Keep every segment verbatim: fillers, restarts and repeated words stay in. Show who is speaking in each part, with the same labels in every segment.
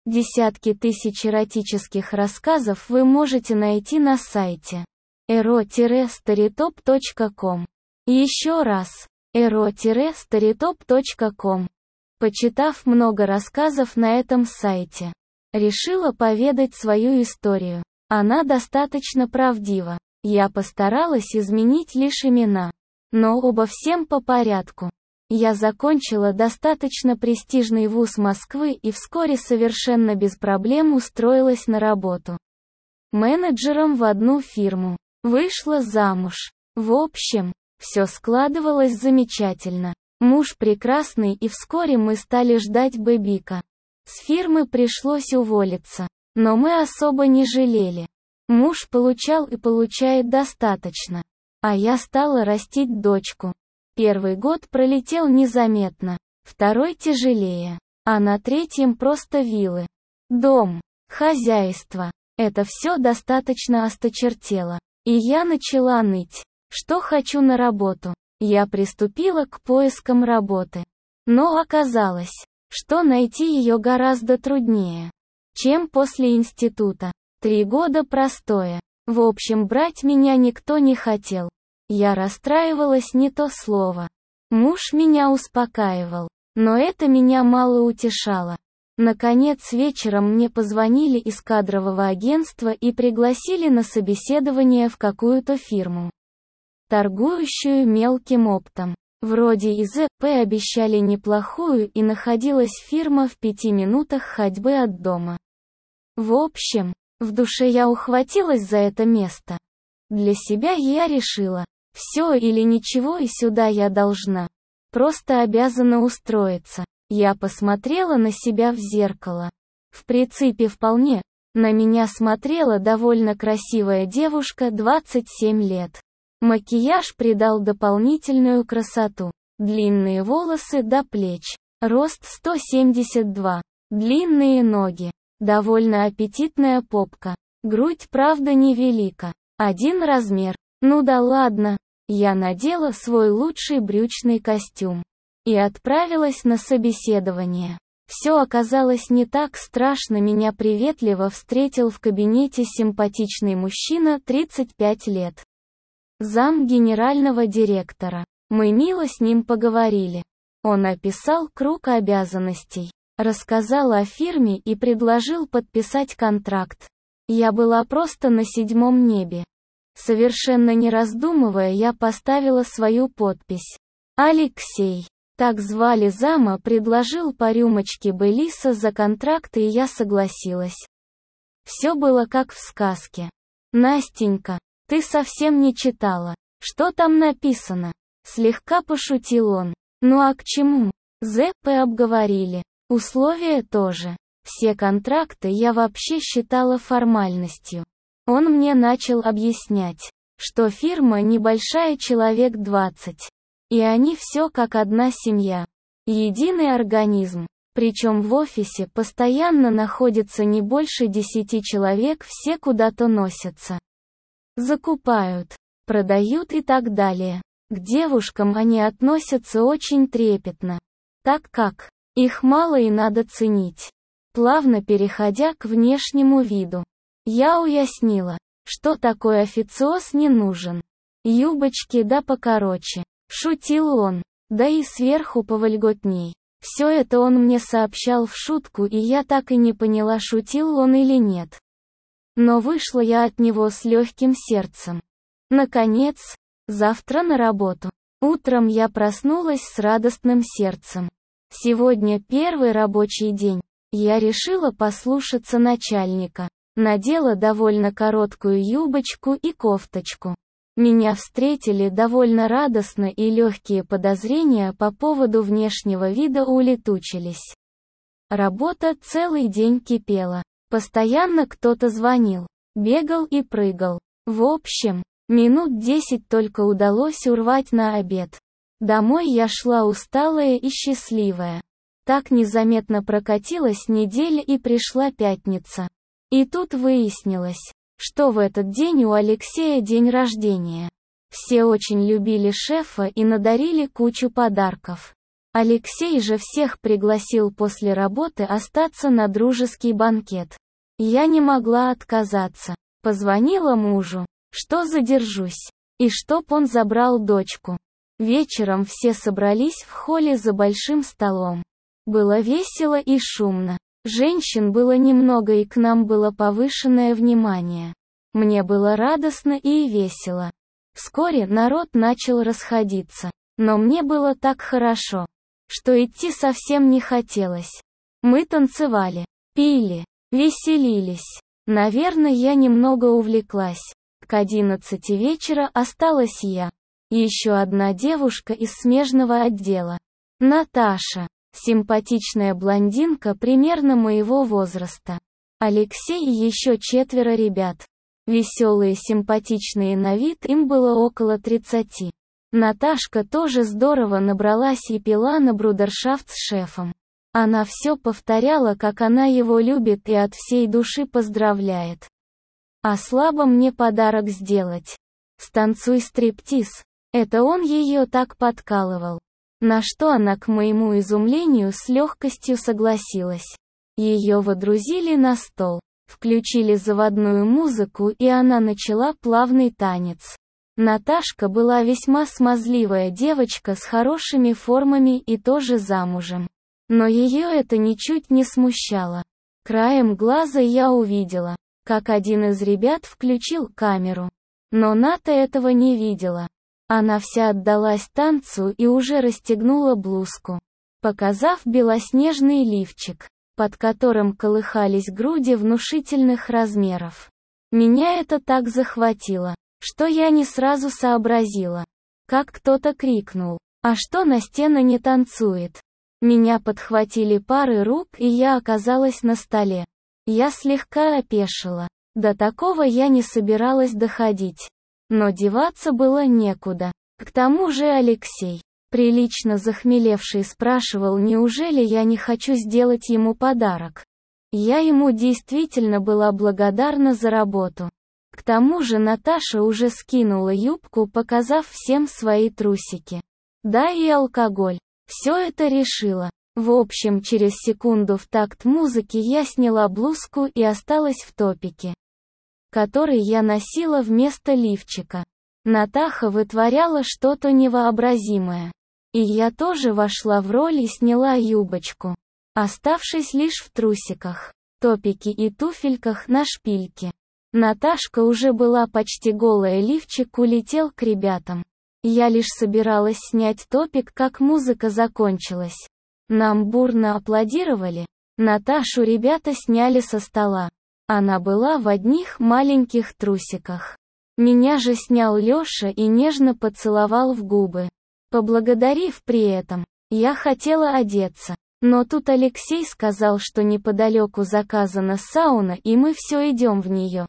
Speaker 1: Десятки тысяч эротических рассказов вы можете найти на сайте эро старитоп точка ком. Еще раз, эро старитоп точка ком. Почитав много рассказов на этом сайте, решила поведать свою историю. Она достаточно правдива. Я постаралась изменить лишь имена, но обо всем по порядку. Я закончила достаточно престижный вуз Москвы и вскоре совершенно без проблем устроилась на работу менеджером в одну фирму. Вышла замуж. В общем, все складывалось замечательно. Муж прекрасный, и вскоре мы стали ждать бэбика. С фирмы пришлось уволиться, но мы особо не жалели. Муж получал и получает достаточно, а я стала растить дочку. Первый год пролетел незаметно, второй тяжелее, а на третьем просто вилы. Дом, хозяйство, это все достаточно осточертело. И я начала ныть, что хочу на работу. Я приступила к поискам работы. Но оказалось, что найти ее гораздо труднее, чем после института. Три года простое. В общем, брать меня никто не хотел. Я расстраивалась, не то слово. Муж меня успокаивал, но это меня мало утешало. Наконец вечером мне позвонили из кадрового агентства и пригласили на собеседование в какую-то фирму, торгующую мелким оптом. Вроде из ЭП обещали неплохую, и находилась фирма в пяти минутах ходьбы от дома. В общем, в душе я ухватилась за это место. Для себя я решила, все или ничего, и сюда я должна. Просто обязана устроиться. Я посмотрела на себя в зеркало. В принципе вполне. На меня смотрела довольно красивая девушка, двадцать семь лет. Макияж придал дополнительную красоту. Длинные волосы до плеч. Рост сто семьдесят два. Длинные ноги. Довольно аппетитная попка. Грудь, правда, невелика. Один размер. Ну да ладно. Я надела свой лучший брючный костюм и отправилась на собеседование. Все оказалось не так страшно. Меня приветливо встретил в кабинете симпатичный мужчина, тридцать пять лет. Зам генерального директора. Мы мило с ним поговорили. Он описал круг обязанностей, рассказал о фирме и предложил подписать контракт. Я была просто на седьмом небе. Совершенно не раздумывая, я поставила свою подпись. Алексей, так звали зама, предложил по рюмочке Белиса за контракт, и я согласилась. Все было как в сказке. Настенька, ты совсем не читала. Что там написано? Слегка пошутил он. Ну а к чему? ЗП обговорили. Условия тоже. Все контракты я вообще считала формальностью. Он мне начал объяснять, что фирма небольшая, человек двадцать. И они все как одна семья. Единый организм. Причем в офисе постоянно находится не больше десяти человек, все куда-то носятся. Закупают, продают и так далее. К девушкам они относятся очень трепетно, так как их мало и надо ценить. Плавно переходя к внешнему виду, я уяснила, что такой официоз не нужен. Юбочки да покороче. Шутил он, да и сверху повольготней. Все это он мне сообщал в шутку, и я так и не поняла, шутил он или нет. Но вышла я от него с легким сердцем. Наконец, завтра на работу. Утром я проснулась с радостным сердцем. Сегодня первый рабочий день. Я решила послушаться начальника. Надела довольно короткую юбочку и кофточку. Меня встретили довольно радостно, и легкие подозрения по поводу внешнего вида улетучились. Работа целый день кипела. Постоянно кто-то звонил, бегал и прыгал. В общем, минут десять только удалось урвать на обед. Домой я шла усталая и счастливая. Так незаметно прокатилась неделя, и пришла пятница. И тут выяснилось, что в этот день у Алексея день рождения. Все очень любили шефа и надарили кучу подарков. Алексей же всех пригласил после работы остаться на дружеский банкет. Я не могла отказаться. Позвонила мужу, что задержусь, и чтоб он забрал дочку. Вечером все собрались в холле за большим столом. Было весело и шумно. Женщин было немного, и к нам было повышенное внимание. Мне было радостно и весело. Вскоре народ начал расходиться, но мне было так хорошо, что идти совсем не хотелось. Мы танцевали, пили, веселились. Наверное, я немного увлеклась. К одиннадцати вечера осталась я. Еще одна девушка из смежного отдела. Наташа. Симпатичная блондинка примерно моего возраста. Алексей и еще четверо ребят. Веселые, симпатичные на вид, им было около тридцати. Наташка тоже здорово набралась и пила на брудершафт с шефом. Она все повторяла, как она его любит и от всей души поздравляет. А слабо мне подарок сделать. Станцуй стриптиз. Это он ее так подкалывал. На что она, к моему изумлению, с легкостью согласилась. Ее водрузили на стол, включили заводную музыку, и она начала плавный танец. Наташка была весьма смазливая девочка с хорошими формами и тоже замужем. Но ее это ничуть не смущало. Краем глаза я увидела, как один из ребят включил камеру. Но Ната этого не видела. Она вся отдалась танцу и уже расстегнула блузку, показав белоснежный лифчик, под которым колыхались груди внушительных размеров. Меня это так захватило, что я не сразу сообразила, как кто-то крикнул: «А что Настена не танцует?» Меня подхватили пары рук, и я оказалась на столе. Я слегка опешила. До такого я не собиралась доходить. Но деваться было некуда. К тому же Алексей, прилично захмелевший, спрашивал, неужели я не хочу сделать ему подарок. Я ему действительно была благодарна за работу. К тому же Наташа уже скинула юбку, показав всем свои трусики. Да, и алкоголь. Все это решило. В общем, через секунду в такт музыки я сняла блузку и осталась в топике, который я носила вместо лифчика. Натаха вытворяла что-то невообразимое. И я тоже вошла в роль и сняла юбочку, оставшись лишь в трусиках, топике и туфельках на шпильке. Наташка уже была почти голая, лифчик улетел к ребятам. Я лишь собиралась снять топик, как музыка закончилась. Нам бурно аплодировали. Наташу ребята сняли со стола. Она была в одних маленьких трусиках. Меня же снял Лёша и нежно поцеловал в губы. Поблагодарив при этом, я хотела одеться. Но тут Алексей сказал, что неподалеку заказана сауна, и мы все идем в нее.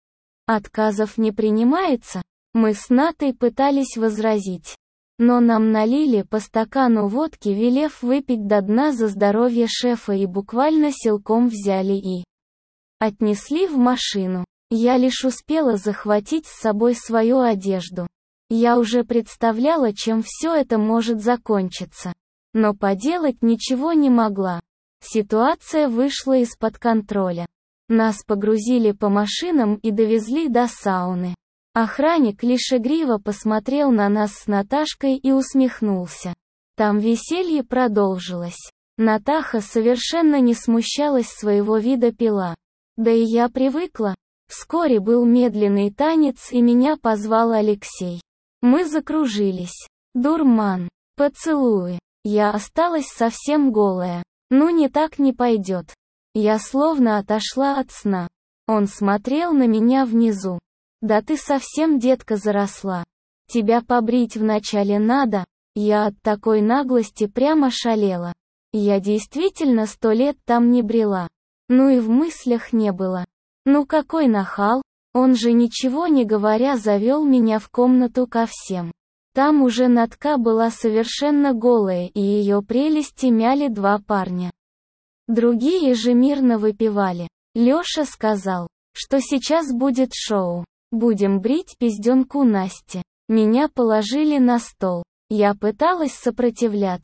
Speaker 1: Отказов не принимается. Мы с Натой пытались возразить. Но нам налили по стакану водки, велев выпить до дна за здоровье шефа, и буквально силком взяли и отнесли в машину. Я лишь успела захватить с собой свою одежду. Я уже представляла, чем все это может закончиться. Но поделать ничего не могла. Ситуация вышла из-под контроля. Нас погрузили по машинам и довезли до сауны. Охранник лишь игриво посмотрел на нас с Наташкой и усмехнулся. Там веселье продолжилось. Натаха совершенно не смущалась своего вида, пила. Да и я привыкла. Вскоре был медленный танец, и меня позвал Алексей. Мы закружились. Дурман. Поцелуи. Я осталась совсем голая. Ну, не так не пойдет. Я словно отошла от сна. Он смотрел на меня внизу. Да ты совсем, детка, заросла. Тебя побрить вначале надо. Я от такой наглости прямо шалела. Я действительно сто лет там не брела. Ну и в мыслях не было. Ну какой нахал, он же ничего не говоря завел меня в комнату ко всем. Там уже Натка была совершенно голая, и ее прелести мяли два парня. Другие же мирно выпивали. Леша сказал, что сейчас будет шоу. Будем брить пизденку Насте. Меня положили на стол. Я пыталась сопротивляться.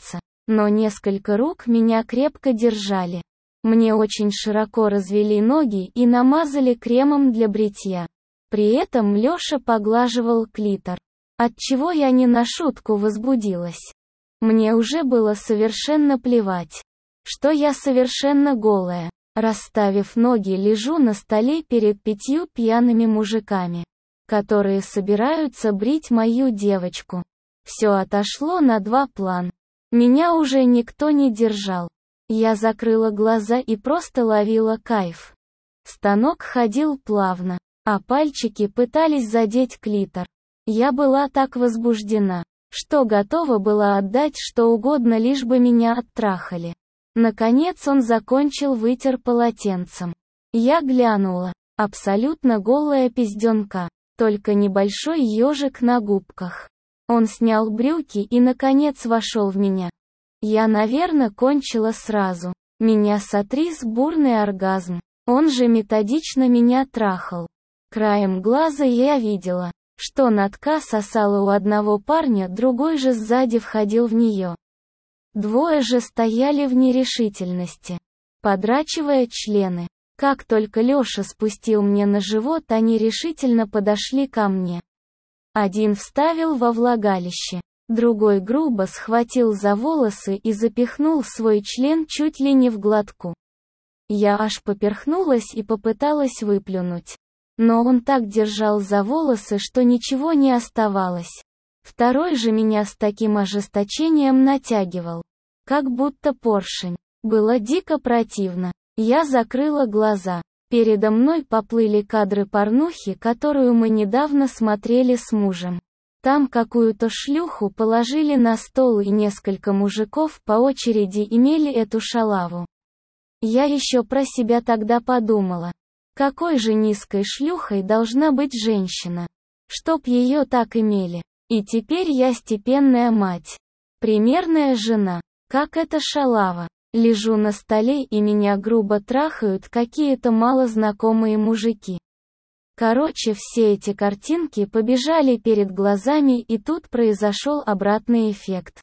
Speaker 1: но несколько рук меня крепко держали. Мне очень широко развели ноги и намазали кремом для бритья. При этом Лёша поглаживал клитор, отчего я не на шутку возбудилась. Мне уже было совершенно плевать, что я совершенно голая. Расставив ноги, лежу на столе перед пятью пьяными мужиками, которые собираются брить мою девочку. Все отошло на два плана. Меня уже никто не держал. Я закрыла глаза и просто ловила кайф. Станок ходил плавно, а пальчики пытались задеть клитор. Я была так возбуждена, что готова была отдать что угодно, лишь бы меня оттрахали. Наконец он закончил, вытер полотенцем. Я глянула. Абсолютно голая пизденка, только небольшой ежик на губках. Он снял брюки и наконец вошел в меня. Я, наверное, кончила сразу. Меня сотряс бурный оргазм. Он же методично меня трахал. Краем глаза я видела, что Натка сосала у одного парня, другой же сзади входил в нее. Двое же стояли в нерешительности, подрачивая члены. Как только Лёша спустил мне на живот, они решительно подошли ко мне. Один вставил во влагалище, другой грубо схватил за волосы и запихнул свой член чуть ли не в глотку. Я аж поперхнулась и попыталась выплюнуть. Но он так держал за волосы, что ничего не оставалось. Второй же меня с таким ожесточением натягивал, как будто поршень. Было дико противно. Я закрыла глаза. Передо мной поплыли кадры порнухи, которую мы недавно смотрели с мужем. Там какую-то шлюху положили на стол, и несколько мужиков по очереди имели эту шалаву. Я еще про себя тогда подумала, какой же низкой шлюхой должна быть женщина, чтоб ее так имели. И теперь я степенная мать, примерная жена, как эта шалава. Лежу на столе и меня грубо трахают какие-то малознакомые мужики. Короче, все эти картинки побежали перед глазами, и тут произошел обратный эффект.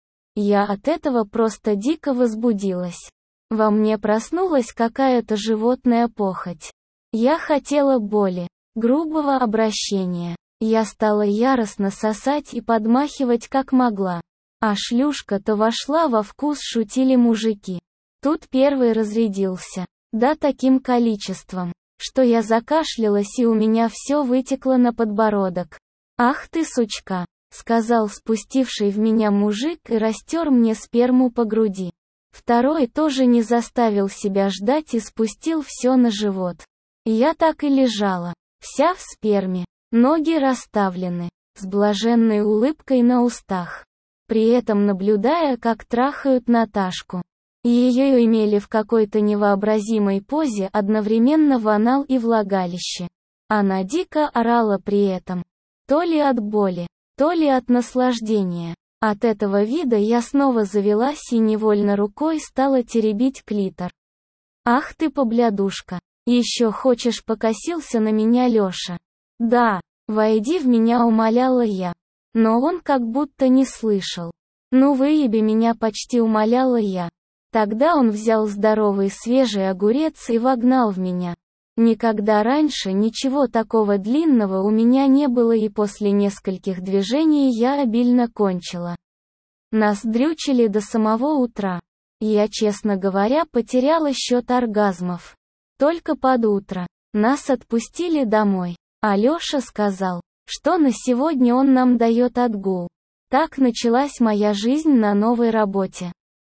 Speaker 1: Я от этого просто дико возбудилась. Во мне проснулась какая-то животная похоть. Я хотела боли, грубого обращения. Я стала яростно сосать и подмахивать как могла. А шлюшка-то вошла во вкус, шутили мужики. Тут первый разрядился. Да таким количеством, что я закашлялась и у меня все вытекло на подбородок. «Ах ты сучка», — сказал спустивший в меня мужик и растер мне сперму по груди. Второй тоже не заставил себя ждать и спустил все на живот. Я так и лежала, вся в сперме, ноги расставлены, с блаженной улыбкой на устах. При этом наблюдая, как трахают Наташку. Ее имели в какой-то невообразимой позе одновременно в анал и влагалище. Она дико орала при этом. То ли от боли, то ли от наслаждения. От этого вида я снова завелась и невольно рукой стала теребить клитор. «Ах ты поблядушка! Еще хочешь?» — покосился на меня Лёша. «Да, войди в меня», — умоляла я. Но он как будто не слышал. «Ну выеби меня», — почти умоляла я. Тогда он взял здоровый свежий огурец и вогнал в меня. Никогда раньше ничего такого длинного у меня не было, и после нескольких движений я обильно кончила. Нас дрючили до самого утра. Я, честно говоря, потеряла счет оргазмов. Только под утро нас отпустили домой. А Лёша сказал, что на сегодня он нам дает отгул. Так началась моя жизнь на новой работе.